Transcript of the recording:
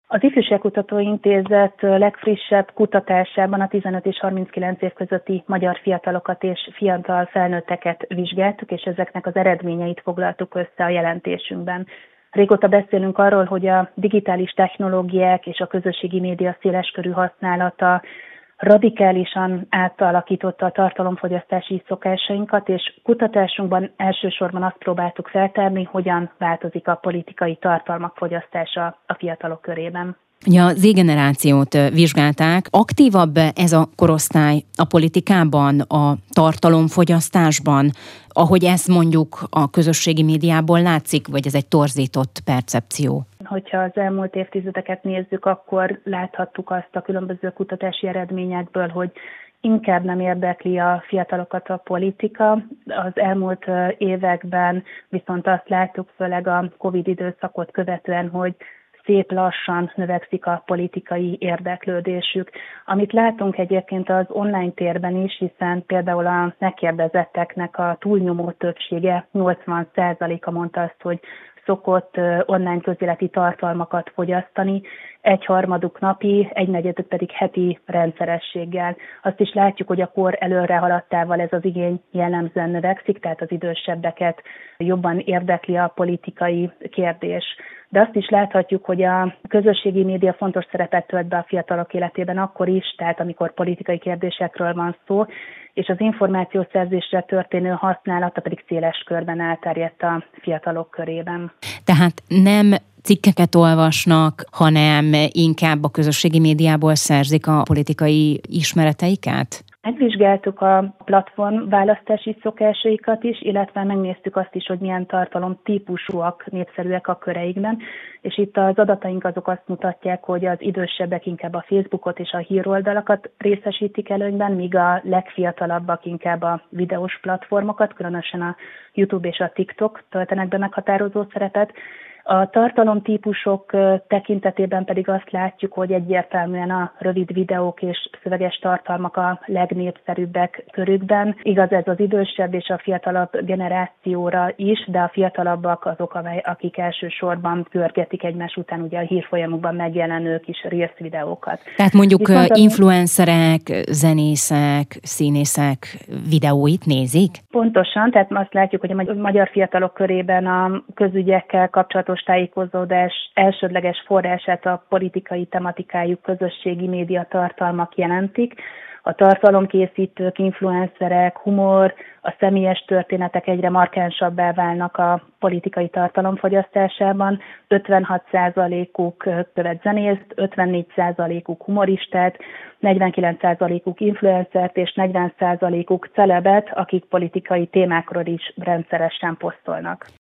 Az Ifjúságkutató Intézet legfrissebb kutatásában a 15 és 39 év közötti magyar fiatalokat és fiatal felnőtteket vizsgáltuk, és ezeknek az eredményeit foglaltuk össze a jelentésünkben. Régóta beszélünk arról, hogy a digitális technológiák és a közösségi média széleskörű használata radikálisan átalakította a tartalomfogyasztási szokásainkat, és kutatásunkban elsősorban azt próbáltuk feltárni, hogyan változik a politikai tartalmak fogyasztása a fiatalok körében. Ja, a Z-generációt vizsgálták. Aktívabb ez a korosztály a politikában, a tartalomfogyasztásban, ahogy ezt mondjuk a közösségi médiából látszik, vagy ez egy torzított percepció? Hogyha az elmúlt évtizedeket nézzük, akkor láthattuk azt a különböző kutatási eredményekből, hogy inkább nem érdekli a fiatalokat a politika. Az elmúlt években viszont azt láttuk, főleg a Covid időszakot követően, hogy szép lassan növekszik a politikai érdeklődésük. Amit látunk egyébként az online térben is, hiszen például a megkérdezetteknek a túlnyomó többsége, 80%-a mondta azt, hogy szokott online közéleti tartalmakat fogyasztani, egyharmaduk napi, egynegyedük pedig heti rendszerességgel. Azt is látjuk, hogy a kor előre haladtával ez az igény jellemzően növekszik, tehát az idősebbeket jobban érdekli a politikai kérdés. De azt is láthatjuk, hogy a közösségi média fontos szerepet tölt be a fiatalok életében akkor is, tehát amikor politikai kérdésekről van szó, és az információszerzésre történő használata pedig széles körben elterjedt a fiatalok körében. Tehát nem cikkeket olvasnak, hanem inkább a közösségi médiából szerzik a politikai ismereteiket? Megvizsgáltuk a platform választási szokásaikat is, illetve megnéztük azt is, hogy milyen tartalom típusúak, népszerűek a köreikben, és itt az adataink azok azt mutatják, hogy az idősebbek inkább a Facebookot és a híroldalakat részesítik előnyben, míg a legfiatalabbak inkább a videós platformokat, különösen a YouTube és a TikTok töltenek be meghatározó szerepet. A tartalomtípusok tekintetében pedig azt látjuk, hogy egyértelműen a rövid videók és szöveges tartalmak a legnépszerűbbek körükben. Igaz, ez az idősebb és a fiatalabb generációra is, de a fiatalabbak azok, akik elsősorban pörgetik egymás után ugye a hírfolyamukban megjelenő kis reels videókat. Tehát mondjuk influencerek, zenészek, színészek videóit nézik? Pontosan, tehát azt látjuk, hogy a magyar fiatalok körében a közügyekkel kapcsolatos tájékozódás elsődleges forrását a politikai tematikájú közösségi média tartalmak jelentik. A tartalomkészítők, influencerek, humor, a személyes történetek egyre markánsabbá válnak a politikai tartalomfogyasztásában. 56%-uk követ zenészt, 54%-uk humoristát, 49%-uk influencert és 40%-uk celebet, akik politikai témákról is rendszeresen posztolnak.